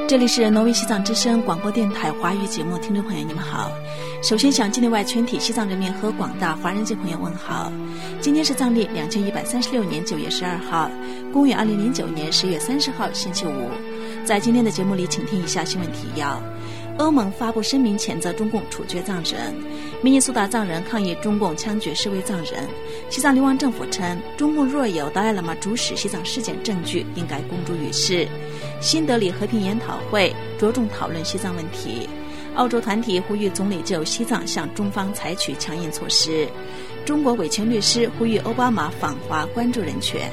这里是挪威西藏之声广播电台华语节目，听众朋友你们好。首先向境内外全体西藏人民和广大华人界朋友问好。今天是藏历2136年9月12号，公元2009年10月30号星期五。在今天的节目里，请听以下新闻提要。欧盟发布声明谴责中共处决藏人，明尼苏达藏人抗议中共枪决示威藏人。西藏流亡政府称，中共若有达赖喇嘛主使西藏事件证据，应该公诸于世。新德里和平研讨会着重讨论西藏问题。澳洲团体呼吁总理就西藏向中方采取强硬措施。中国维权律师呼吁奥巴马访华关注人权。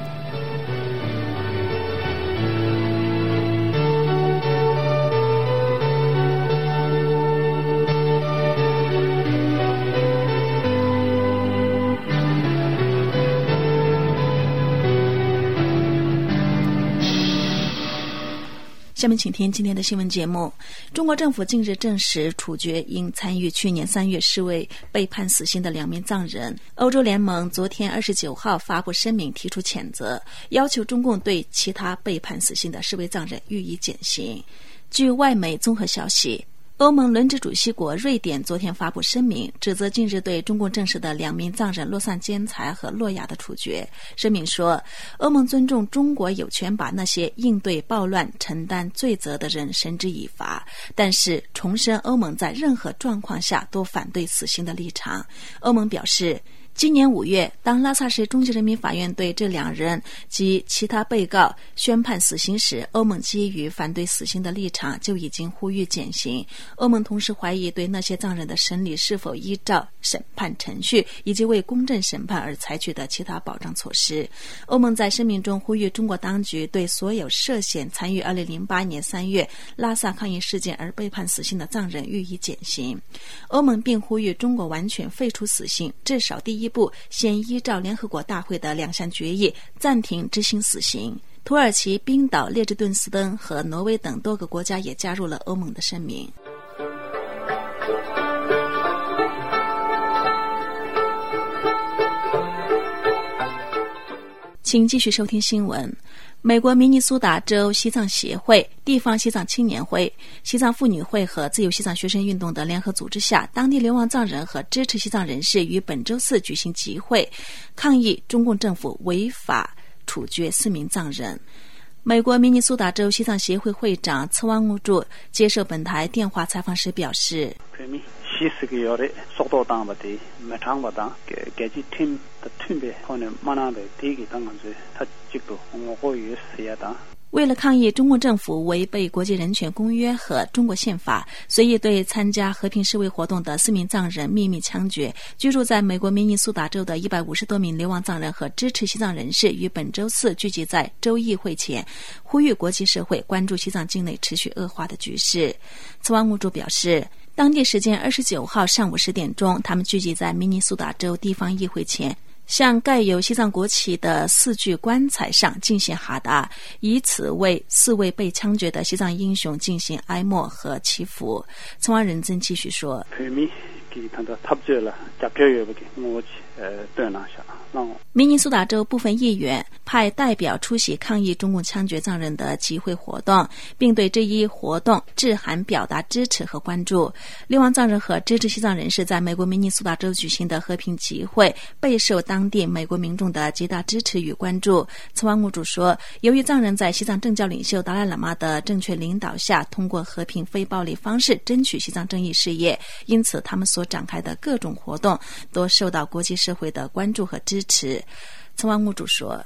下面请听今天的新闻节目。中国政府近日证实处决因参与去年3月示威被判死刑的2名藏人。欧洲联盟昨天29号发布声明提出谴责，要求中共对其他被判死刑的示威藏人予以减刑。据外媒综合消息，欧盟轮值主席国瑞典昨天发布声明，指责近日对中共证实的2名藏人洛桑坚才和洛亚的处决。声明说，欧盟尊重中国有权把那些应对暴乱承担罪责的人绳之以法，但是重申欧盟在任何状况下都反对死刑的立场。欧盟表示，今年5月，当拉萨市中级人民法院对这2人及其他被告宣判死刑时，欧盟基于反对死刑的立场就已经呼吁减刑。欧盟同时怀疑对那些藏人的审理是否依照审判程序以及为公正审判而采取的其他保障措施。欧盟在声明中呼吁中国当局对所有涉嫌参与2008年3月拉萨抗议事件而被判死刑的藏人予以减刑。欧盟并呼吁中国完全废除死刑，至少第一步先依照联合国大会的2项决议暂停执行死刑。土耳其、冰岛、列支敦斯登和挪威等多个国家也加入了欧盟的声明。请继续收听新闻。美国明尼苏达州西藏协会、地方西藏青年会、西藏妇女会和自由西藏学生运动的联合组织下，当地流亡藏人和支持西藏人士于本周四举行集会，抗议中共政府违法处决4名藏人。美国明尼苏达州西藏协会会长茨旺乌柱接受本台电话采访时表示，为了抗议中共政府违背国际人权公约和中国宪法，随意对参加和平示威活动的4名藏人秘密枪决，居住在美国明尼苏达州的150多名流亡藏人和支持西藏人士于本周四聚集在州议会前，呼吁国际社会关注西藏境内持续恶化的局势。茨旺乌柱表示，当地时间29号上午10点钟，他们聚集在明尼苏达州地方议会前，向盖有西藏国旗的4具棺材上进行哈达，以此为4位被枪决的西藏英雄进行哀默和祈福。茨旺仁增继续说，明尼苏达州部分议员派代表出席抗议中共枪决藏人的集会活动，并对这一活动致函表达支持和关注。流亡藏人和支持西藏人士在美国明尼苏达州举行的和平集会备受当地美国民众的极大支持与关注。茨旺乌柱说，由于藏人在西藏政教领袖达赖喇嘛的正确领导下，通过和平非暴力方式争取西藏正义事业，因此他们所展开的各种活动都受到国际社会的关注和支持。茨旺乌柱说，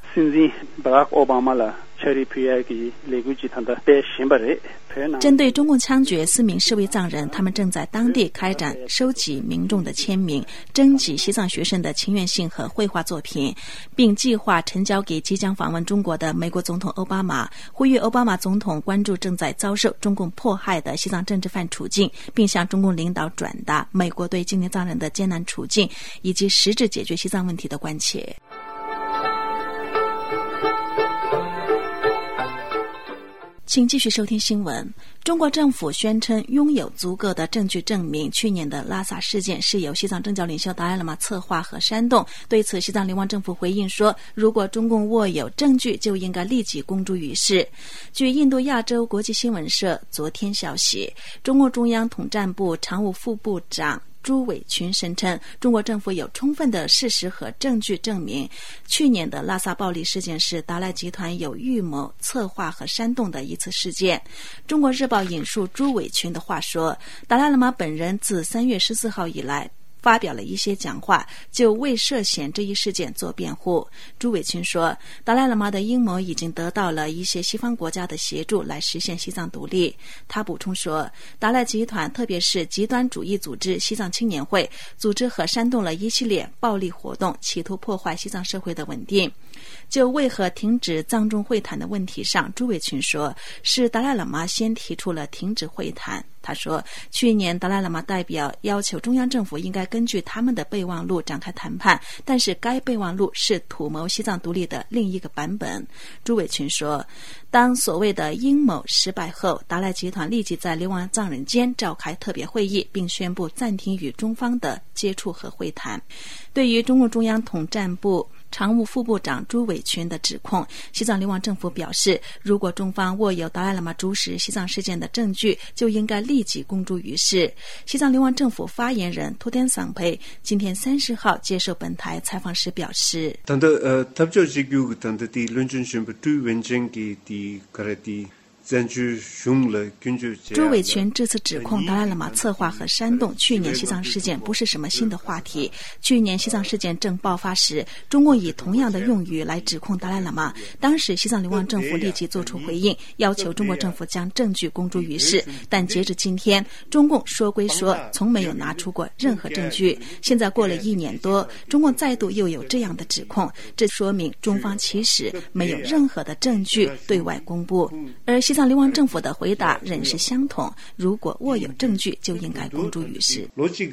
针对中共枪决4名示威藏人，他们正在当地开展收集民众的签名，征集西藏学生的情愿信和绘画作品，并计划呈交给即将访问中国的美国总统奥巴马，呼吁奥巴马总统关注正在遭受中共迫害的西藏政治犯处境，并向中共领导转达美国对今年藏人的艰难处境以及实质解决西藏问题的关切。 请继续收听新闻。中国政府宣称拥有足够的证据证明去年的拉萨事件是由西藏政教领袖达赖喇嘛策划和煽动。对此，西藏流亡政府回应说，如果中共握有证据，就应该立即公诸于世。据印度亚洲国际新闻社昨天消息，中共中央统战部常务副部长朱伟群声称，中国政府有充分的事实和证据证明，去年的拉萨暴力事件是达赖集团有预谋、策划和煽动的一次事件。中国日报引述朱伟群的话说，达赖喇嘛本人自3月14号以来发表了一些讲话，就为涉嫌这一事件做辩护。朱伟群说，达赖喇嘛的阴谋已经得到了一些西方国家的协助来实现西藏独立。他补充说，达赖集团特别是极端主义组织西藏青年会组织和煽动了一系列暴力活动，企图破坏西藏社会的稳定。就为何停止藏中会谈的问题上，朱伟群说，是达赖喇嘛先提出了停止会谈。他说，去年达赖喇嘛代表要求中央政府应该根据他们的备忘录展开谈判，但是该备忘录是图谋西藏独立的另一个版本。朱伟群说，当所谓的阴谋失败后，达赖集团立即在流亡藏人间召开特别会议，并宣布暂停与中方的接触和会谈。对于中共中央统战部常务副部长朱伟群的指控，西藏流亡政府表示，如果中方握有达赖喇嘛主使西藏事件的证据，就应该立即公诸于世。西藏流亡政府发言人托天桑佩今天30号接受本台采访时表示，朱伟群这次指控达赖喇嘛策划和煽动去年西藏事件不是什么新的话题。去年西藏事件正爆发时，中共以同样的用语来指控达赖喇嘛，当时西藏流亡政府立即做出回应，要求中国政府将证据公诸于世。但截至今天，中共说归说，从没有拿出过任何证据。现在过了1年多，中共再度又有这样的指控，这说明中方其实没有任何的证据对外公布。而西藏流亡政府的回答仍是相同，如果握有证据，就应该公诸于世。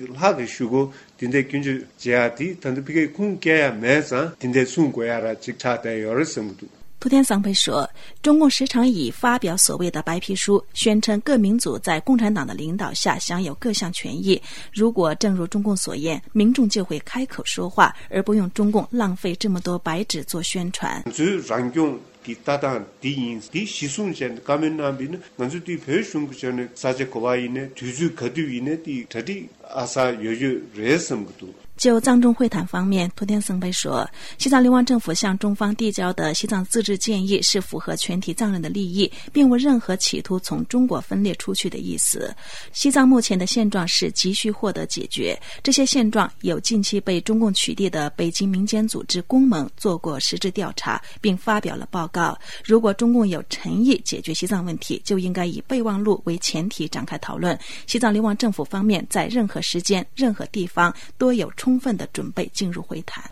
托天桑佩说，中共时常以发表所谓的白皮书，宣称各民族在共产党的领导下享有各项权益。如果正如中共所言，民众就会开口说话，而不用中共浪费这么多白纸做宣传。 따단 디인 디 시순전 가면나비는 먼저 디 배송구전에 사제 고와이네 뒤주 거두이네 디 더디 아사 여유 레섬도 就藏中会谈方面，托天僧贝说，西藏流亡政府向中方递交的西藏自治建议是符合全体藏人的利益，并无任何企图从中国分裂出去的意思。西藏目前的现状是急需获得解决，这些现状有近期被中共取缔的北京民间组织公盟做过实质调查，并发表了报告。如果中共有诚意解决西藏问题，就应该以备忘录为前提展开讨论。西藏流亡政府方面在任何时间、任何地方都有充分的准备进入会谈。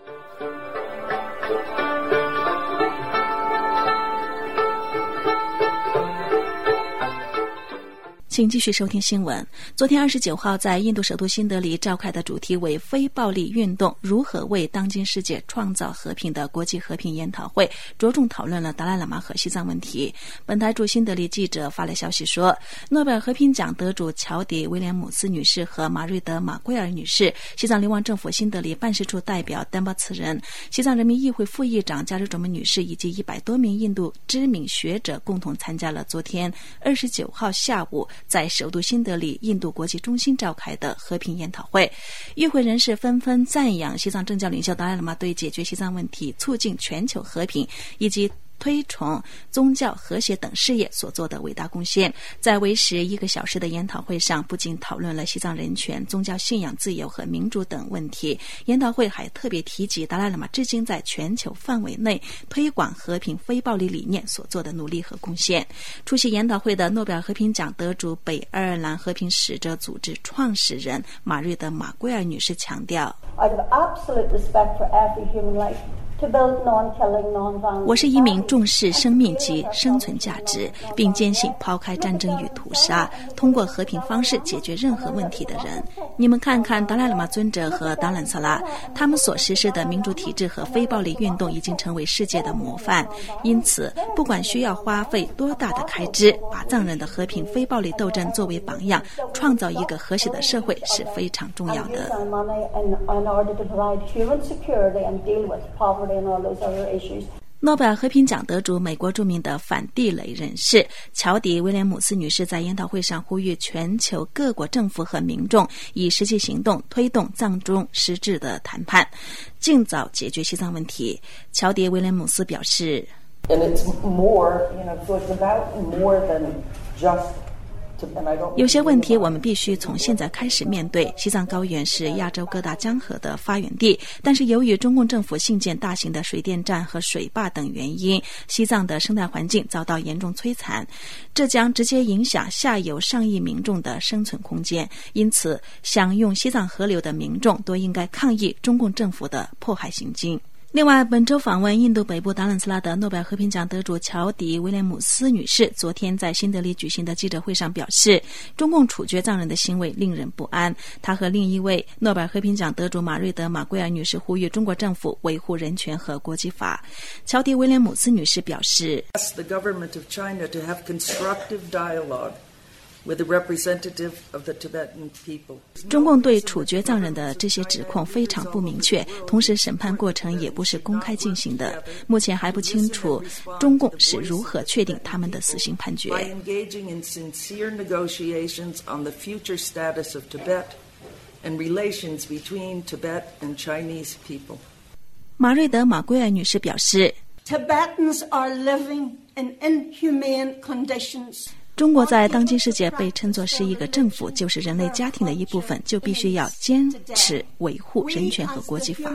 请继续收听新闻。昨天29号在印度首都新德里召开的主题为非暴力运动如何为当今世界创造和平的国际和平研讨会，着重讨论了达赖喇嘛和西藏问题。本台驻新德里记者发来消息说，诺贝尔和平奖得主乔迪·威廉姆斯女士和马瑞德·马圭尔女士，西藏流亡政府新德里办事处代表丹巴茨人，西藏人民议会副议长加日卓门女士以及100多名印度知名学者共同参加了昨天29号下午在首都新德里印度国际中心召开的和平研讨会。与会人士纷纷赞扬西藏政教领袖达赖喇嘛对解决西藏问题、促进全球和平以及推崇宗教和谐等事业所做的伟大贡献。在为时1个小时的研讨会上，不仅讨论了西藏人权、宗教信仰自由和民主等问题，研讨会还特别提及达赖喇嘛至今在全球范围内推广和平非暴力理念所做的努力和贡献。出席研讨会的诺贝尔和平奖得主北爱尔兰和平使者组织创始人马瑞德·马圭尔女士强调， I have absolute respect for every human life. 我是一名重视生命及生存价值，并坚信抛开战争与屠杀，通过和平方式解决任何问题的人。你们看看达赖喇嘛尊者和达兰萨拉，他们所实施的民主体制和非暴力运动已经成为世界的模范。因此，不管需要花费多大的开支，把藏人的和平非暴力斗争作为榜样，创造一个和谐的社会是非常重要的。诺贝尔和平奖得主、美国著名的反地雷人士乔迪·威廉姆斯女士在研讨会上呼吁全球各国政府和民众以实际行动推动藏中实质的谈判，尽早解决西藏问题。乔迪·威廉姆斯表示 And it's more, so it's about more than just 有些问题我们必须从现在开始面对。西藏高原是亚洲各大江河的发源地，但是由于中共政府兴建大型的水电站和水坝等原因，西藏的生态环境遭到严重摧残，这将直接影响下游上亿民众的生存空间。因此，享用西藏河流的民众都应该抗议中共政府的迫害行径。另外，本周访问印度北部达兰斯拉的诺贝尔和平奖得主乔迪·威廉姆斯女士昨天在新德里举行的记者会上表示，中共处决藏人的行为令人不安。她和另一位诺贝尔和平奖得主马瑞德·马圭尔女士呼吁中国政府维护人权和国际法。乔迪·威廉姆斯女士表示 The government of China to have constructive dialogue with the representative of the Tibetan people. 中共对处决藏人的这些指控非常不明确，同时审判过程也不是公开进行的，目前还不清楚中共是如何确定他们的死刑判决。 By engaging in sincere negotiations on the future status of Tibet and relations between Tibet and Chinese people. 马瑞德·马圭尔女士表示 Tibetans are living in inhumane conditions. 中国在当今世界被称作是一个政府，就是人类家庭的一部分，就必须要坚持维护人权和国际法。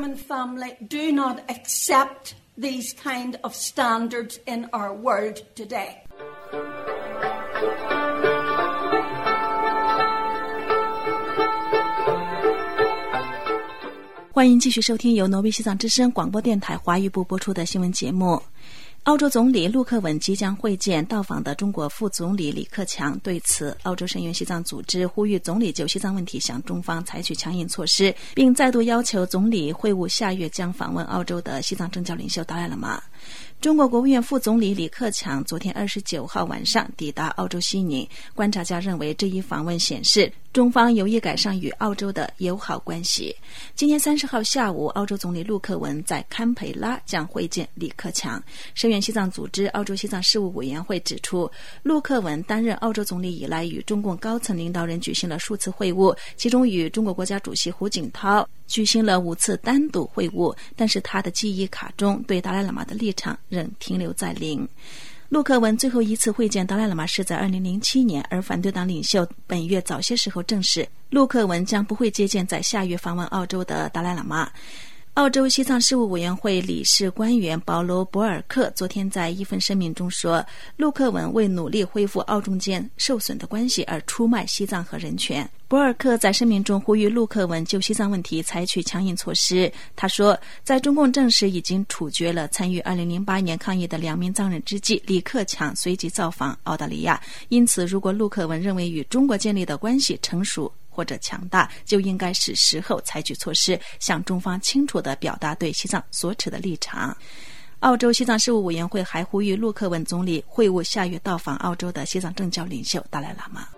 欢迎继续收听由挪威西藏之声广播电台华语部播出的新闻节目。澳洲总理陆克文即将会见到访的中国副总理李克强，对此，澳洲声援西藏组织呼吁总理就西藏问题向中方采取强硬措施，并再度要求总理会晤下月将访问澳洲的西藏政教领袖达赖喇嘛。中国国务院副总理李克强昨天29号晚上抵达澳洲悉尼，观察家认为这一访问显示中方有意改善与澳洲的友好关系。今年30号下午，澳洲总理陆克文在堪培拉将会见李克强。声援西藏组织澳洲西藏事务委员会指出，陆克文担任澳洲总理以来与中共高层领导人举行了数次会晤，其中与中国国家主席胡锦涛举行了5次单独会晤，但是他的记忆卡中对达赖喇嘛的立场仍停留在零。陆克文最后一次会见达赖喇嘛是在2007年，而反对党领袖本月早些时候证实，陆克文将不会接见在下月访问澳洲的达赖喇嘛。澳洲西藏事务委员会理事官员保罗·博尔克昨天在一份声明中说，陆克文为努力恢复澳中间受损的关系而出卖西藏和人权。博尔克在声明中呼吁陆克文就西藏问题采取强硬措施。他说，在中共证实已经处决了参与2008年抗议的2名藏人之际，李克强随即造访澳大利亚。因此，如果陆克文认为与中国建立的关系成熟或者强大，就应该是时候采取措施，向中方清楚地表达对西藏所持的立场。澳洲西藏事务委员会还呼吁陆克文总理会晤下月到访澳洲的西藏政教领袖达赖喇嘛。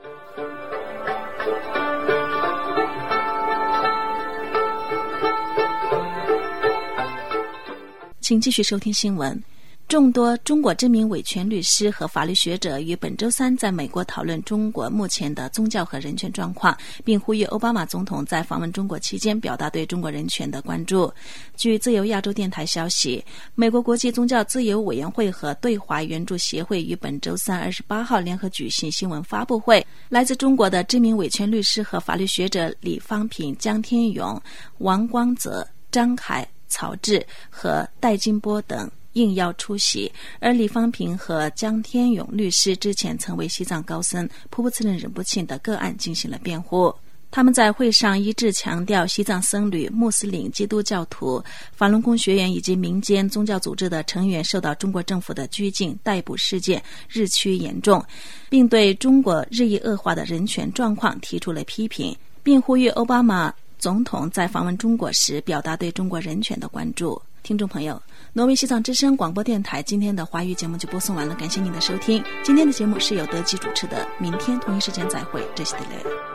请继续收听新闻。众多中国知名维权律师和法律学者于本周三在美国讨论中国目前的宗教和人权状况，并呼吁奥巴马总统在访问中国期间表达对中国人权的关注。据自由亚洲电台消息，美国国际宗教自由委员会和对华援助协会于本周三28号联合举行新闻发布会，来自中国的知名维权律师和法律学者李方平、江天勇、王光泽、张凯、曹志和戴金波等应邀出席，而李方平和江天勇律师之前曾为西藏高僧普普次仁仁波切的个案进行了辩护。 他们在会上一致强调，西藏僧侣、穆斯林、基督教徒、法轮功学员以及民间宗教组织的成员受到中国政府的拘禁、逮捕事件日趋严重，并对中国日益恶化的人权状况提出了批评，并呼吁奥巴马总统在访问中国时表达对中国人权的关注。听众朋友，挪威西藏之声广播电台今天的华语节目就播送完了，感谢您的收听。今天的节目是由德基主持的，明天同一时间再会，这是德雷。